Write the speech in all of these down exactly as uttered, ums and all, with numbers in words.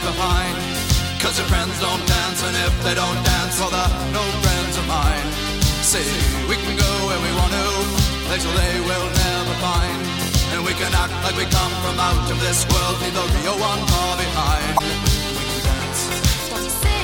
behind. Cause your friends don't dance, and if they don't dance, well they're no friends of mine. See, we can go where we want to, places they will never find. And we can act like we come from out of this world, leave the real one far behind. We can dance. What do you say?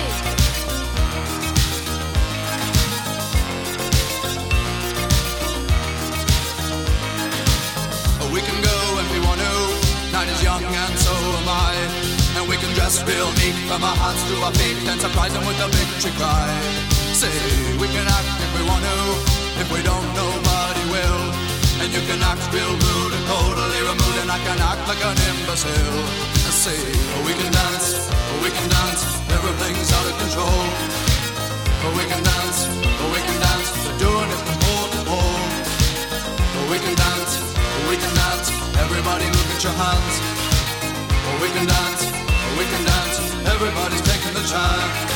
We can go when we want to, night is young and so am I. And we can dress real neat from our hearts to our feet and surprise them with a victory cry. Say, we can act if we want to, if we don't nobody will. And you can act real rude and totally removed, and I can act like an imbecile. I say, we can dance, we can dance, everything's out of control. We can dance, we can dance, we're doing it from pole to pole. We can dance, we can dance, everybody look at your hands. We can dance, we can dance, everybody's taking the chance.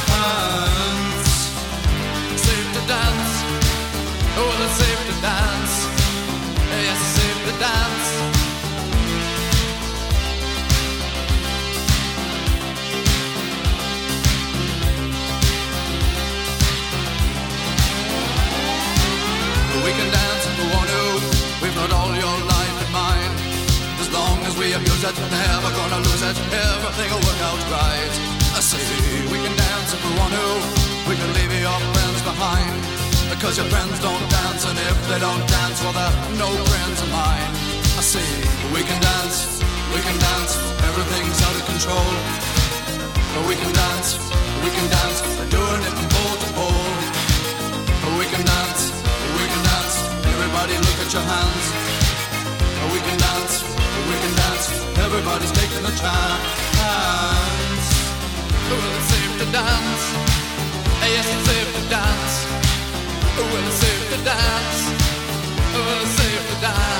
Safe to dance, oh it's safe to dance. Yes, it's safe to dance. We can dance if we want to, we've got all your life in mind. As long as we abuse it, never gonna lose it, everything will work out right. I say, we can dance if we want to, we can leave your friends behind. Because your friends don't dance, and if they don't dance, well they're no friends of mine. I say, we can dance, we can dance, everything's out of control. But we can dance, we can dance, we're doing it from pole to pole. But we can dance, we can dance, everybody look at your hands. But we can dance, we can dance, everybody's taking a chance. Well, it's safe to dance, yes it's safe to dance. Well, it's safe to dance, well, it's safe to dance.